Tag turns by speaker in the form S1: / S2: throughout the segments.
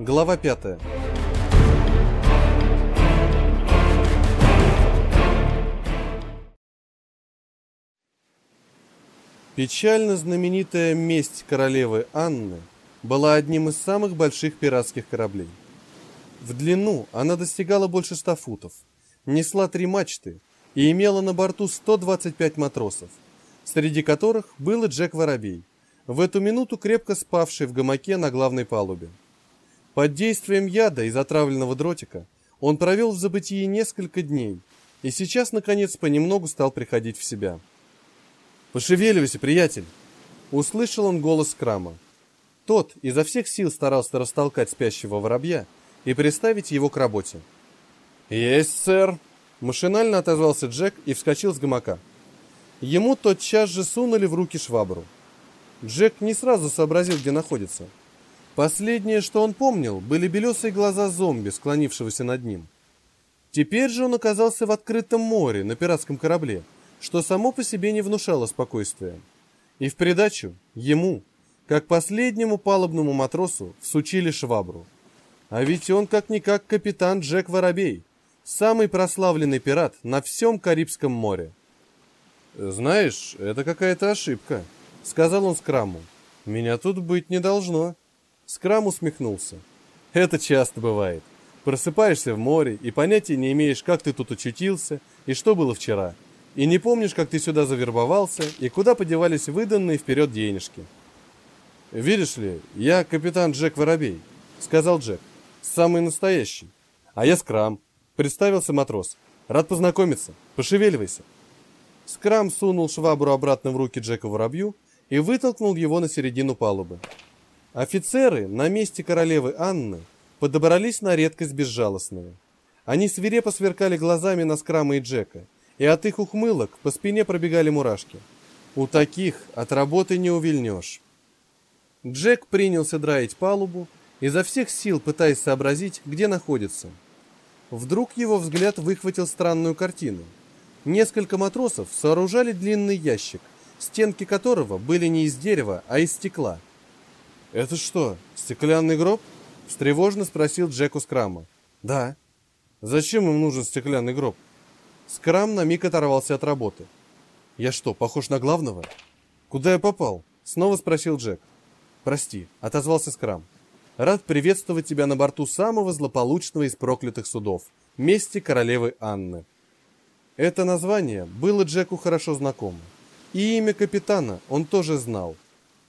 S1: Глава 5. Печально знаменитая месть королевы Анны была одним из самых больших пиратских кораблей. В длину она достигала больше 100 футов, несла 3 мачты и имела на борту 125 матросов, среди которых был и Джек Воробей, в эту минуту крепко спавший в гамаке на главной палубе. Под действием яда из отравленного дротика он провел в забытии несколько дней и сейчас, наконец, понемногу стал приходить в себя. «Пошевеливайся, приятель!» Услышал он голос Скрама. Тот изо всех сил старался растолкать спящего воробья и приставить его к работе. «Есть, сэр!» Машинально отозвался Джек и вскочил с гамака. Ему тотчас же сунули в руки швабру. Джек не сразу сообразил, где находится. Последнее, что он помнил, были белесые глаза зомби, склонившегося над ним. Теперь же он оказался в открытом море на пиратском корабле, что само по себе не внушало спокойствия. И в придачу ему, как последнему палубному матросу, всучили швабру. А ведь он как-никак капитан Джек Воробей, самый прославленный пират на всем Карибском море. «Знаешь, это какая-то ошибка», — сказал он Скраму. «Меня тут быть не должно». Скрам усмехнулся. «Это часто бывает. Просыпаешься в море и понятия не имеешь, как ты тут очутился и что было вчера. И не помнишь, как ты сюда завербовался и куда подевались выданные вперед денежки». «Видишь ли, я капитан Джек Воробей», — сказал Джек. «Самый настоящий. А я Скрам», — представился матрос. «Рад познакомиться. Пошевеливайся». Скрам сунул швабру обратно в руки Джека Воробью и вытолкнул его на середину палубы. Офицеры на месте королевы Анны подобрались на редкость безжалостные. Они свирепо сверкали глазами на Скрама и Джека, и от их ухмылок по спине пробегали мурашки. У таких от работы не увильнешь. Джек принялся драить палубу, изо всех сил пытаясь сообразить, где находится. Вдруг его взгляд выхватил странную картину. Несколько матросов сооружали длинный ящик, стенки которого были не из дерева, а из стекла. «Это что, стеклянный гроб?» — встревоженно спросил Джек у Скрама. «Да». «Зачем им нужен стеклянный гроб?» Скрам на миг оторвался от работы. «Я что, похож на главного?» «Куда я попал?» — снова спросил Джек. «Прости», — отозвался Скрам. «Рад приветствовать тебя на борту самого злополучного из проклятых судов, мести королевы Анны». Это название было Джеку хорошо знакомо, и имя капитана он тоже знал.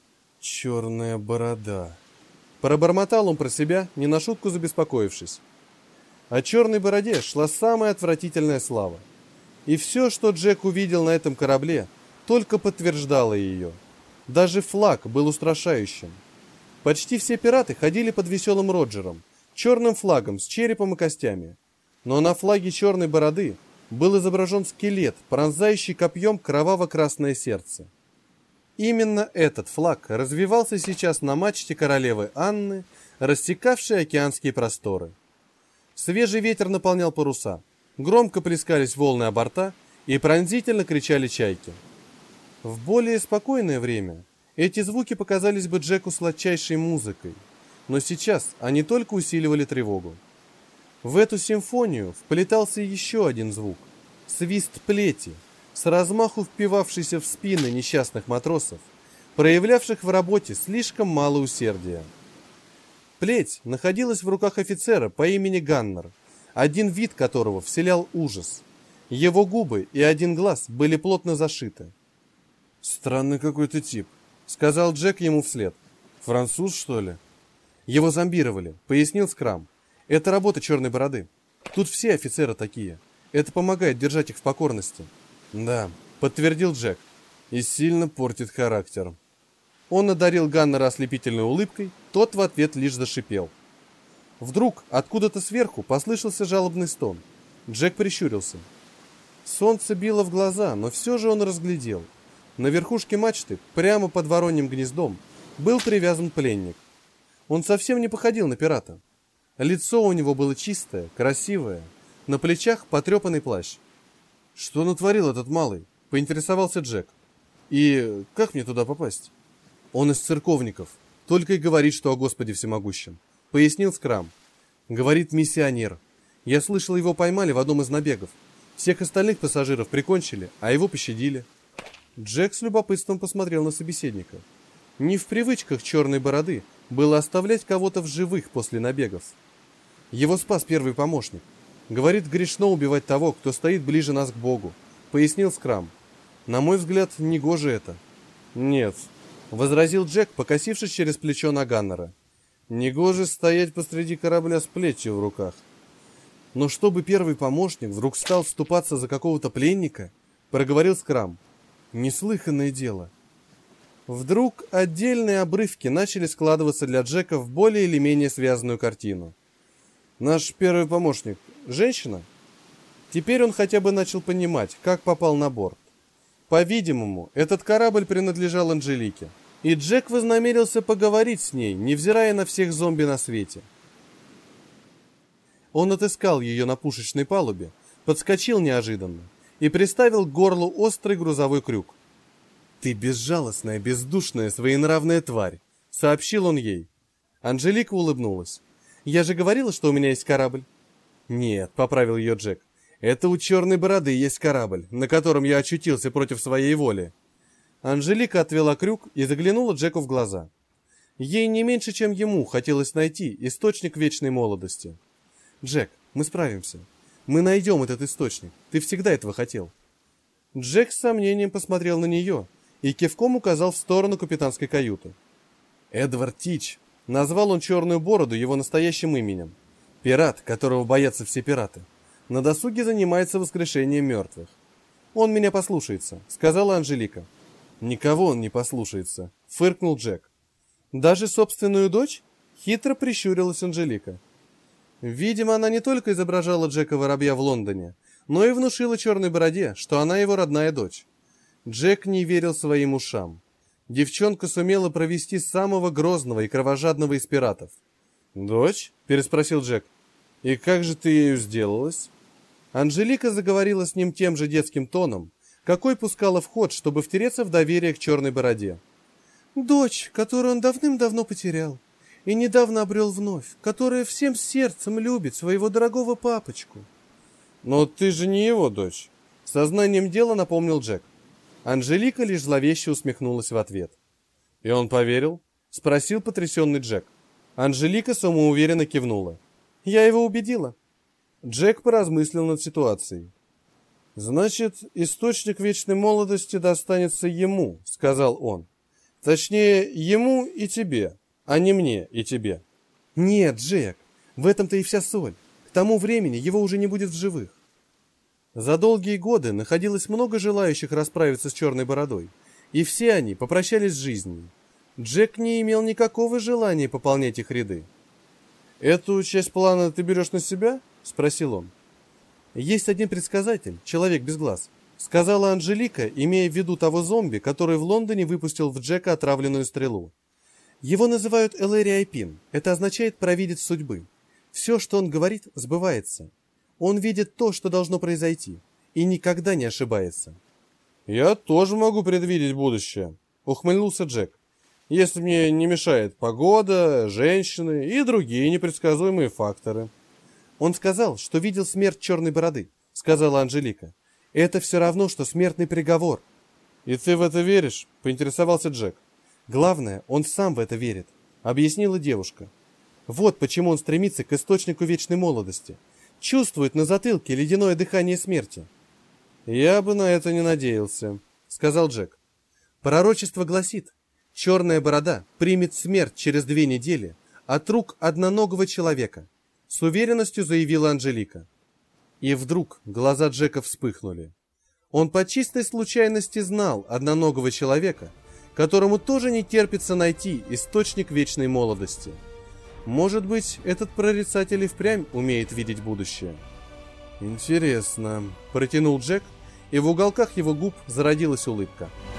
S1: «Черная борода», — пробормотал он про себя, не на шутку забеспокоившись. О черной бороде шла самая отвратительная слава. И все, что Джек увидел на этом корабле, только подтверждало ее. Даже флаг был устрашающим. Почти все пираты ходили под веселым Роджером, черным флагом с черепом и костями. Но на флаге черной бороды был изображен скелет, пронзающий копьем кроваво-красное сердце. Именно этот флаг развивался сейчас на мачте королевы Анны, рассекавшей океанские просторы. Свежий ветер наполнял паруса, громко плескались волны о борта и пронзительно кричали чайки. В более спокойное время эти звуки показались бы Джеку сладчайшей музыкой, но сейчас они только усиливали тревогу. В эту симфонию вплетался еще один звук — свист плети, с размаху впивавшийся в спины несчастных матросов, проявлявших в работе слишком мало усердия. Плеть находилась в руках офицера по имени Ганнер, один вид которого вселял ужас. Его губы и один глаз были плотно зашиты. «Странный какой-то тип», — сказал Джек ему вслед. «Француз, что ли?» «Его зомбировали», — пояснил Скрам. «Это работа черной бороды. Тут все офицеры такие. Это помогает держать их в покорности». «Да», — подтвердил Джек. «И сильно портит характер». Он одарил Ганнера ослепительной улыбкой, тот в ответ лишь зашипел. Вдруг откуда-то сверху послышался жалобный стон. Джек прищурился. Солнце било в глаза, но все же он разглядел. На верхушке мачты, прямо под вороньим гнездом, был привязан пленник. Он совсем не походил на пирата. Лицо у него было чистое, красивое, на плечах потрепанный плащ. «Что натворил этот малый?» — поинтересовался Джек. «И как мне туда попасть?» «Он из церковников. Только и говорит, что о Господе всемогущем. пояснил Скрам. Говорит миссионер. Я слышал, его поймали в одном из набегов. Всех остальных пассажиров прикончили, а его пощадили. Джек с любопытством посмотрел на собеседника. Не в привычках черной бороды было оставлять кого-то в живых после набегов. Его спас первый помощник. Говорит, грешно убивать того, кто стоит ближе нас к Богу, пояснил Скрам. На мой взгляд, негоже это. Нет, возразил Джек, покосившись через плечо на Ганнера. Негоже стоять посреди корабля с плетью в руках. Но чтобы первый помощник вдруг стал вступаться за какого-то пленника, проговорил Скрам. Неслыханное дело. Вдруг отдельные обрывки начали складываться для Джека в более или менее связанную картину. Наш первый помощник – женщина? Теперь он хотя бы начал понимать, как попал на борт. По-видимому, этот корабль принадлежал Анжелике, и Джек вознамерился поговорить с ней, невзирая на всех зомби на свете. Он отыскал ее на пушечной палубе, подскочил неожиданно и приставил к горлу острый грузовой крюк. «Ты безжалостная, бездушная, своенравная тварь», — сообщил он ей. Анжелика улыбнулась. «Я же говорила, что у меня есть корабль». «Нет», — поправил ее Джек, — «это у черной бороды есть корабль, на котором я очутился против своей воли». Анжелика отвела крюк и заглянула Джеку в глаза. Ей не меньше, чем ему, хотелось найти источник вечной молодости. «Джек, мы справимся. Мы найдем этот источник. Ты всегда этого хотел». Джек с сомнением посмотрел на нее и кивком указал в сторону капитанской каюты. Эдвард Тич. Назвал он черную бороду его настоящим именем. Пират, которого боятся все пираты. На досуге занимается воскрешением мертвых. «Он меня послушается», — сказала Анжелика. «Никого он не послушается», — фыркнул Джек. «Даже собственную дочь?» — хитро прищурилась Анжелика. Видимо, она не только изображала Джека Воробья в Лондоне, но и внушила черной бороде, что она его родная дочь. Джек не верил своим ушам. Девчонка сумела провести самого грозного и кровожадного из пиратов. «Дочь?» – переспросил Джек. «И как же ты ею сделалась?» Анжелика заговорила с ним тем же детским тоном, какой пускала в ход, чтобы втереться в доверие к черной бороде. «Дочь, которую он давным-давно потерял, и недавно обрел вновь, которая всем сердцем любит своего дорогого папочку». «Но ты же не его дочь», — сознанием дела напомнил Джек. Анжелика лишь зловеще усмехнулась в ответ. «И он поверил?» — спросил потрясенный Джек. Анжелика самоуверенно кивнула. «Я его убедила». Джек поразмыслил над ситуацией. «Значит, источник вечной молодости достанется ему», — сказал он. «Точнее, ему и тебе, а не мне и тебе». «Нет, Джек, в этом-то и вся соль. К тому времени его уже не будет в живых». За долгие годы находилось много желающих расправиться с черной бородой, и все они попрощались с жизнью. Джек не имел никакого желания пополнять их ряды. «Эту часть плана ты берешь на себя?» — спросил он. «Есть один предсказатель, человек без глаз», — сказала Анжелика, имея в виду того зомби, который в Лондоне выпустил в Джека отравленную стрелу. «Его называют Элэри Айпин. Это означает провидец судьбы. Все, что он говорит, сбывается. Он видит то, что должно произойти, и никогда не ошибается». «Я тоже могу предвидеть будущее», — ухмыльнулся Джек. «Если мне не мешает погода, женщины и другие непредсказуемые факторы». «Он сказал, что видел смерть черной бороды», — сказала Анжелика. «Это все равно, что смертный приговор». «И ты в это веришь?» — поинтересовался Джек. «Главное, он сам в это верит», — объяснила девушка. «Вот почему он стремится к источнику вечной молодости. Чувствует на затылке ледяное дыхание смерти». «Я бы на это не надеялся», — сказал Джек. «Пророчество гласит, черная борода примет смерть через 2 недели от рук одноногого человека», — с уверенностью заявила Анжелика. И вдруг глаза Джека вспыхнули. Он по чистой случайности знал одноногого человека, которому тоже не терпится найти источник вечной молодости. Может быть, этот прорицатель и впрямь умеет видеть будущее. «Интересно», — протянул Джек, и в уголках его губ зародилась улыбка.